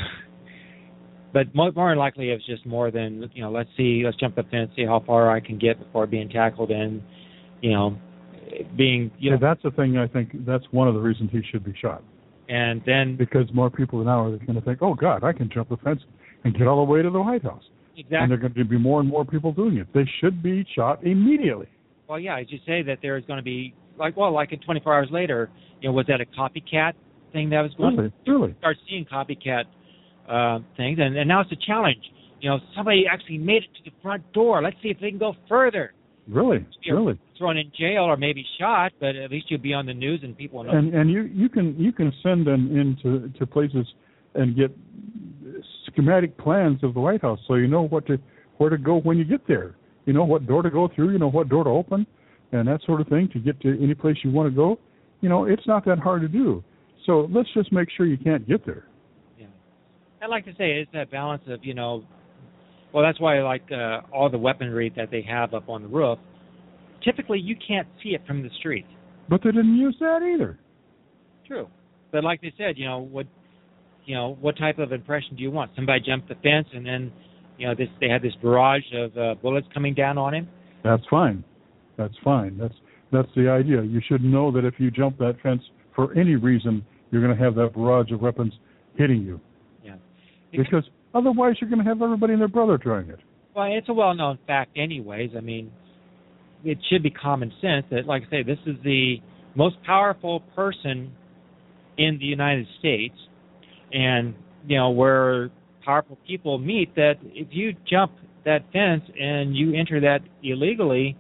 but more, more than likely, it's just more than, you know, let's see, let's jump the fence, see how far I can get before being tackled, and, you know, being, you yeah, know. That's the thing. I think that's one of the reasons he should be shot. And then because more people now are going to think, oh God, I can jump the fence and get all the way to the White House. Exactly. And there are going to be more and more people doing it. They should be shot immediately. Well, yeah, as you say that there is going to be, like, well, like in twenty-four hours later, you know, was that a copycat thing that was going really, on? Really? Start seeing copycat uh, things, and, and now it's a challenge. You know, somebody actually made it to the front door. Let's see if they can go further. Really? Really? Thrown in jail or maybe shot, but at least you'll be on the news and people know. And and you, you can you can send them into to places and get schematic plans of the White House, so you know what to where to go when you get there. You know what door to go through. You know what door to open, and that sort of thing to get to any place you want to go. You know, it's not that hard to do. So let's just make sure you can't get there. Yeah, I'd like to say it's that balance of, you know, well, that's why I like uh, all the weaponry that they have up on the roof. Typically, you can't see it from the street. But they didn't use that either. True, but like they said, you know what. You know, what type of impression do you want? Somebody jumped the fence and then, you know, this they had this barrage of uh, bullets coming down on him? That's fine. That's fine. That's that's the idea. You should know that if you jump that fence for any reason, you're going to have that barrage of weapons hitting you. Yeah. Because, because otherwise you're going to have everybody and their brother trying it. Well, it's a well-known fact anyways. I mean, it should be common sense that, like I say, this is the most powerful person in the United States. And, you know, where powerful people meet, that if you jump that fence and you enter that illegally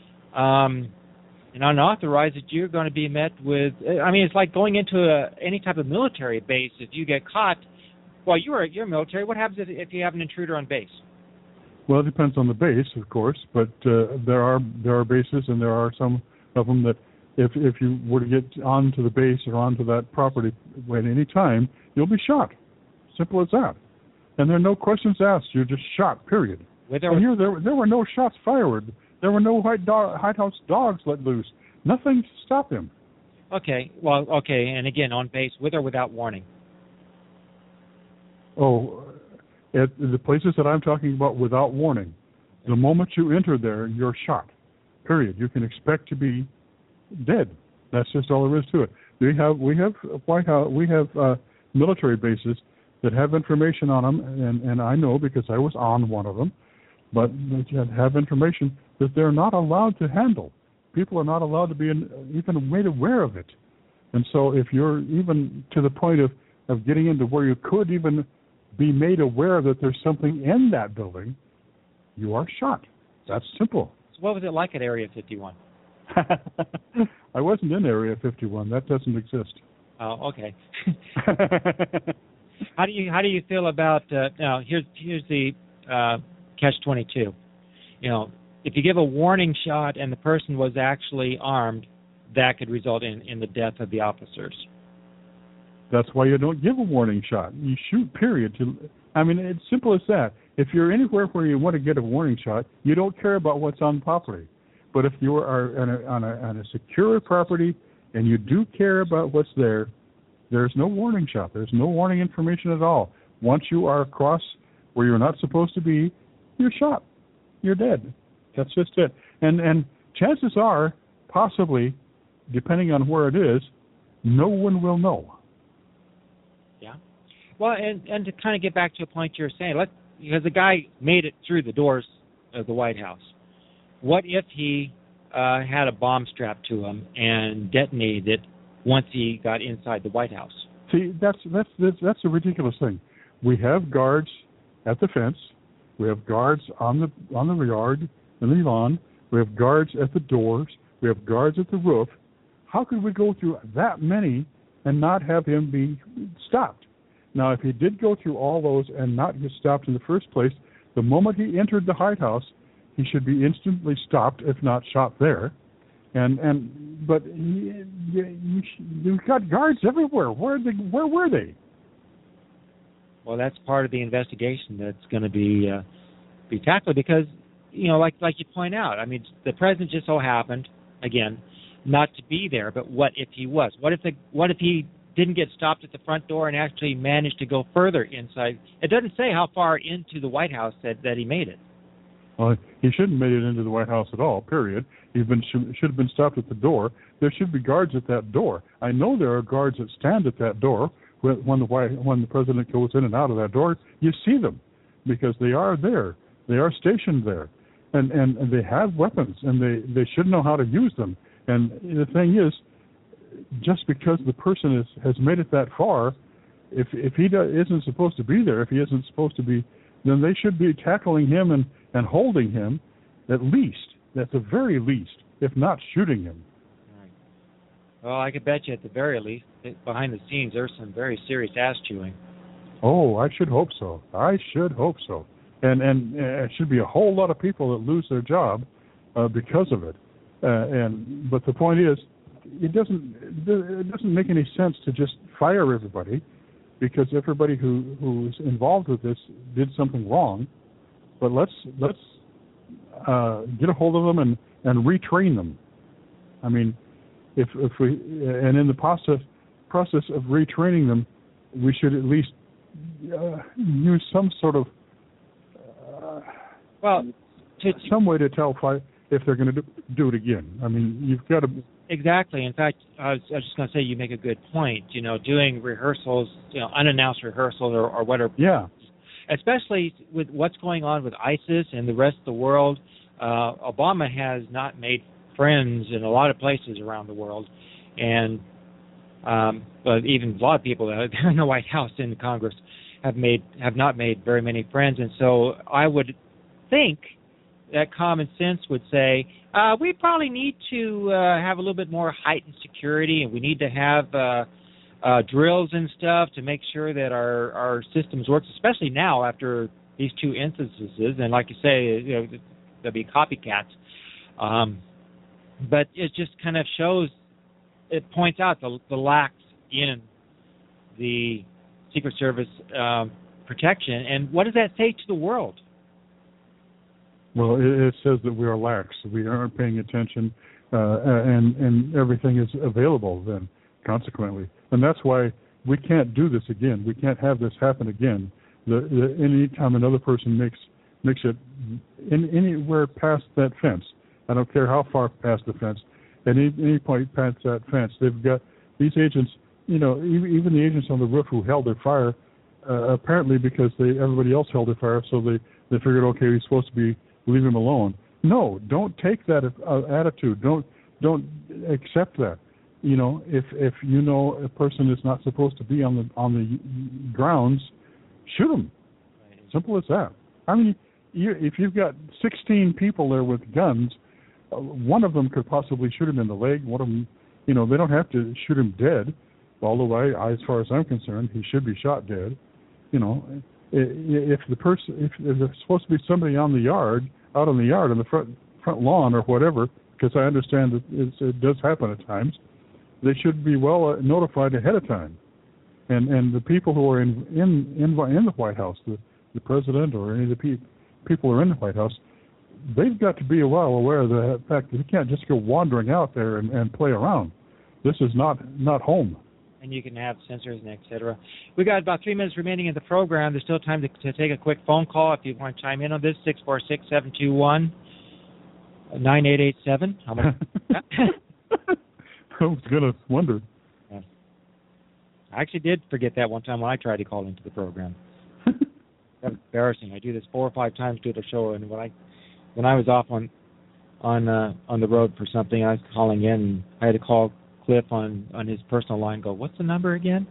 um, and unauthorized, you're going to be met with, I mean, it's like going into a, any type of military base. If you get caught, well, you're, you're military. What happens if, if you have an intruder on base? Well, it depends on the base, of course, but uh, there are there are bases, and there are some of them that if if you were to get onto the base or onto that property at any time, you'll be shot. Simple as that. And there are no questions asked. You're just shot, period. Whether and here, there, there were no shots fired. There were no White, do- White House dogs let loose. Nothing to stop him. Okay. Well, okay. And again, on base, with or without warning? Oh, at the places that I'm talking about without warning, the moment you enter there, you're shot. Period. You can expect to be dead. That's just all there is to it. We have we have White House we have uh, military bases that have information on them, and, and I know because I was on one of them, but that have information that they're not allowed to handle. People are not allowed to be in, even made aware of it. And so if you're even to the point of, of getting into where you could even be made aware that there's something in that building, you are shot. That's simple. So what was it like at Area fifty-one? I wasn't in Area fifty-one. That doesn't exist. Oh, okay. How do you how do you feel about uh, now? Here's here's the uh, catch twenty-two. You know, if you give a warning shot and the person was actually armed, that could result in, in the death of the officers. That's why you don't give a warning shot. You shoot. Period. I mean, it's simple as that. If you're anywhere where you want to get a warning shot, you don't care about what's on property. But if you are on a, on a, on a secure property and you do care about what's there, there's no warning shot. There's no warning information at all. Once you are across where you're not supposed to be, you're shot. You're dead. That's just it. And and chances are, possibly, depending on where it is, no one will know. Yeah. Well, and, and to kind of get back to a point you were saying, let because the guy made it through the doors of the White House. What if he uh, had a bomb strapped to him and detonated it once he got inside the White House? See, that's that's that's, that's a ridiculous thing. We have guards at the fence. We have guards on the on the yard, in the lawn. We have guards at the doors. We have guards at the roof. How could we go through that many and not have him be stopped? Now, if he did go through all those and not get stopped in the first place, the moment he entered the White House, he should be instantly stopped, if not shot there. And and but he, you, you've got guards everywhere. Where they, where were they? Well, that's part of the investigation that's going to be uh, be tackled because you know, like like you point out. I mean, the president just so happened again not to be there. But what if he was? What if the what if he didn't get stopped at the front door and actually managed to go further inside? It doesn't say how far into the White House that, that he made it. Well, he shouldn't have made it into the White House at all, period. He's been should, should have been stopped at the door. There should be guards at that door. I know there are guards that stand at that door when, when the White, when the president goes in and out of that door. You see them because they are there. They are stationed there. And, and, and they have weapons, and they, they should know how to use them. And the thing is, just because the person is, has made it that far, if if he do, isn't supposed to be there, if he isn't supposed to be, then they should be tackling him and, and holding him, at least, at the very least, if not shooting him. Right. Well, I could bet you at the very least, behind the scenes, there's some very serious ass chewing. Oh, I should hope so. I should hope so. And and uh, it should be a whole lot of people that lose their job uh, because of it. Uh, and but the point is, it doesn't it doesn't make any sense to just fire everybody, because everybody who who's involved with this did something wrong. But let's let's uh, get a hold of them and, and retrain them. I mean, if if we and in the process process of retraining them, we should at least uh, use some sort of uh, well, to, some way to tell if they're going to do, do it again. I mean, you've got to. Exactly. In fact, I was, I was just going to say you make a good point. You know, doing rehearsals, you know, unannounced rehearsals or, or whatever. Yeah. Especially with what's going on with ISIS and the rest of the world, uh, Obama has not made friends in a lot of places around the world, and um, but even a lot of people that are in the White House and the Congress have made have not made very many friends. And so I would think that common sense would say, uh, we probably need to uh, have a little bit more heightened security, and we need to have uh, uh, drills and stuff to make sure that our, our systems work, especially now after these two instances. And like you say, you know, there'll be copycats. Um, but it just kind of shows, it points out the, the lacks in the Secret Service um, protection. And what does that say to the world? Well, it, it says that we are lax. We aren't paying attention, uh, and and everything is available then, consequently. And that's why we can't do this again. We can't have this happen again. the, the any time another person makes makes it in, anywhere past that fence, I don't care how far past the fence, at any, any point past that fence, they've got these agents. You know, even, even the agents on the roof who held their fire, uh, apparently because they everybody else held their fire, so they, they figured, okay, we're supposed to be leave him alone. No, don't take that uh, attitude. Don't don't accept that. You know, if if you know a person is not supposed to be on the on the grounds, shoot them. Simple as that. I mean, you, if you've got sixteen people there with guns, uh, one of them could possibly shoot him in the leg. One of them, you know, they don't have to shoot him dead. Although, I, I, as far as I'm concerned, he should be shot dead. You know, if the person, if, if there's supposed to be somebody on the yard, out on the yard, on the front front lawn or whatever, because I understand that it's, it does happen at times, they should be well uh, notified ahead of time. And and the people who are in in in, in the White House, the, the president or any of the pe- people who are in the White House, they've got to be well aware of the fact that they can't just go wandering out there and, and play around. This is not not home. And you can have sensors and et cetera. We got about three minutes remaining in the program. There's still time to, to take a quick phone call if you want to chime in on this. six four six, seven two one, nine eight eight seven. How much? I was gonna wonder. Yeah. I actually did forget that one time when I tried to call into the program. That's embarrassing. I do this four or five times to the show, and when I when I was off on on uh, on the road for something, I was calling in, and I had to call Cliff on, on his personal line, go, what's the number again?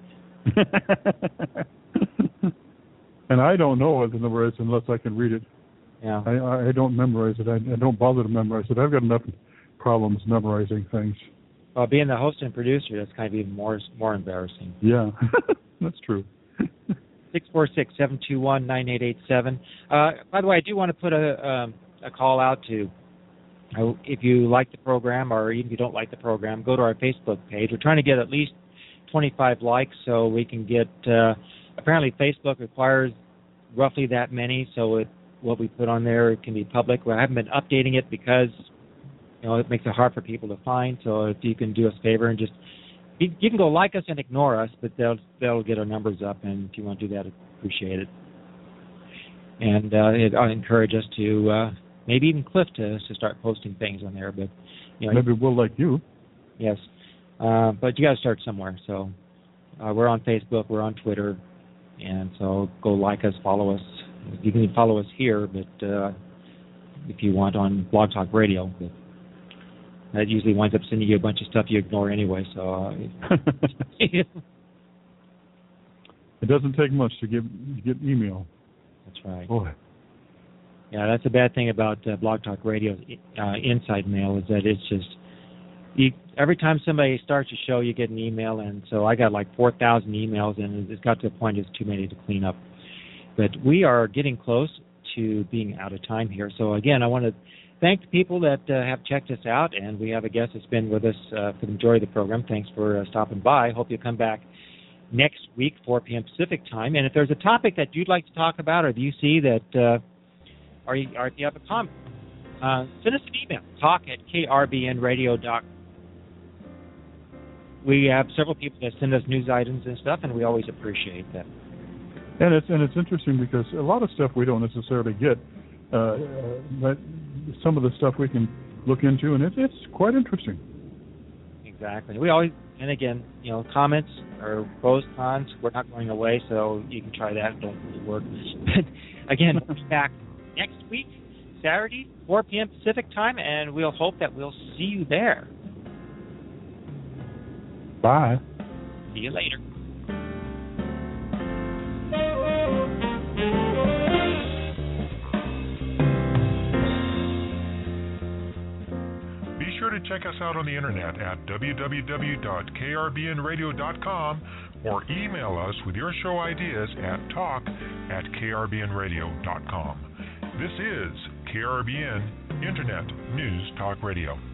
And I don't know what the number is unless I can read it. Yeah. I, I don't memorize it. I, I don't bother to memorize it. I've got enough problems memorizing things. Well, being the host and producer, that's kind of even more more embarrassing. Yeah, that's true. six four six, seven two one, nine eight eight seven. Uh, by the way, I do want to put a, um, a call out to, if you like the program, or even if you don't like the program, go to our Facebook page. We're trying to get at least twenty-five likes so we can get, uh, apparently Facebook requires roughly that many, so it, what we put on there can be public. Well, I haven't been updating it because, you know, it makes it hard for people to find, so if you can do us a favor and just, you, you can go like us and ignore us, but they'll, they'll get our numbers up, and if you want to do that, I'd appreciate it. And uh, it, I encourage us to... Uh, Maybe even Cliff to to start posting things on there, but you know, maybe we'll like you. Yes, uh, but you got to start somewhere. So uh, we're on Facebook, we're on Twitter, and so go like us, follow us. You can follow us here, but uh, if you want on Blog Talk Radio, but that usually winds up sending you a bunch of stuff you ignore anyway. So uh, it doesn't take much to get to get email. That's right. Boy. Yeah, that's a bad thing about uh, Blog Talk Radio's uh, inside mail is that it's just, you, every time somebody starts a show, you get an email, and so I got like four thousand emails, and it's got to a point it's too many to clean up. But we are getting close to being out of time here. So again, I want to thank the people that uh, have checked us out, and we have a guest that's been with us uh, for the majority of the program. Thanks for uh, stopping by. Hope you'll come back next week, four p.m. Pacific time. And if there's a topic that you'd like to talk about, or if you see that... Uh, Or, you, or if you have a comment, uh, send us an email, talk at k r b n radio dot com. We have several people that send us news items and stuff, and we always appreciate that. And it's and it's interesting because a lot of stuff we don't necessarily get, uh, uh, but some of the stuff we can look into, and it, it's quite interesting. Exactly. We always, and again, you know, comments or pros, cons, we're not going away, so you can try that. It don't really work. But again, we'll be back next week, Saturday, four p.m. Pacific time, and we'll hope that we'll see you there. Bye. See you later. Be sure to check us out on the internet at w w w dot k r b n radio dot com or email us with your show ideas at talk at k r b n radio dot com. This is K R B N Internet News Talk Radio.